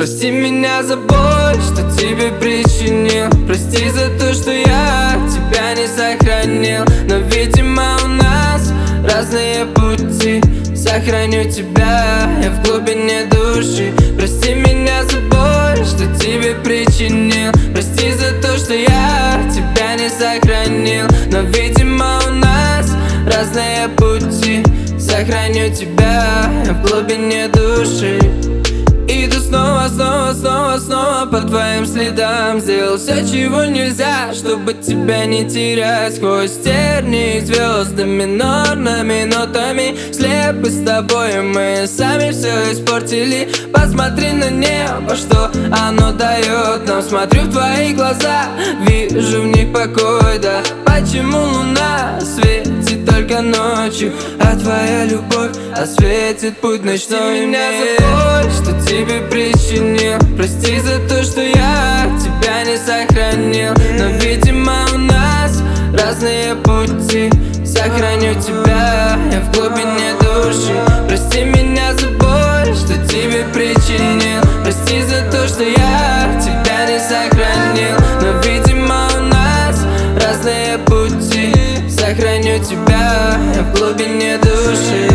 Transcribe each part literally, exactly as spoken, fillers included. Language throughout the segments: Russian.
Прости меня за боль, что тебе причинил. Прости за то, что я тебя не сохранил. Но, видимо, у нас разные пути. Сохраню тебя я в глубине души. Прости меня за боль, что тебе причинил. Прости за то, что я тебя не сохранил. Но, видимо, у нас разные пути. Сохраню тебя я в глубине души. Иду снова, снова, снова, снова по твоим следам. Сделал все, чего нельзя, чтобы тебя не терять. Сквозь тернии звезды минорными нотами. Слепы с тобой, мы сами все испортили. Посмотри на небо, что оно дает нам. Смотрю в твои глаза, вижу в них покой, да. Почему луна светит только ночью, а твоя любовь осветит путь ночной? Прости меня за боль, что тебе причинил. Прости за то, что я тебя не сохранил. Но, видимо, у нас разные пути. Сохраню тебя я в глубине души. Прости меня за боль, что тебе причинил. Прости за то, что я тебя не сохранил. Но, видимо, у нас разные пути. Сохраню тебя я в глубине души.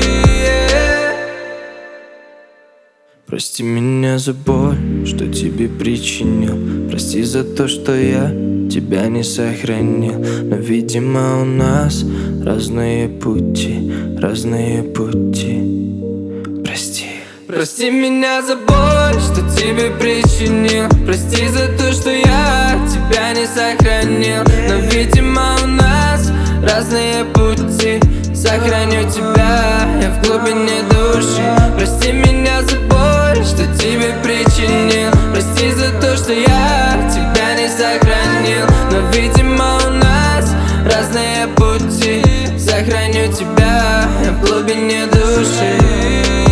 Прости меня за боль, что тебе причинил. Прости за то, что я тебя не сохранил. Но, видимо, у нас разные пути, разные пути. Прости. Прости меня за боль, что тебе причинил. Прости за то, что я тебя не сохранил. Но, видимо, у нас разные пути. Сохраню тебя я в глубине души. Прости меня за боль, что тебе причинил. Прости за то, что я тебя не сохранил. Но, видимо, у нас разные пути. Сохраню тебя я в глубине души.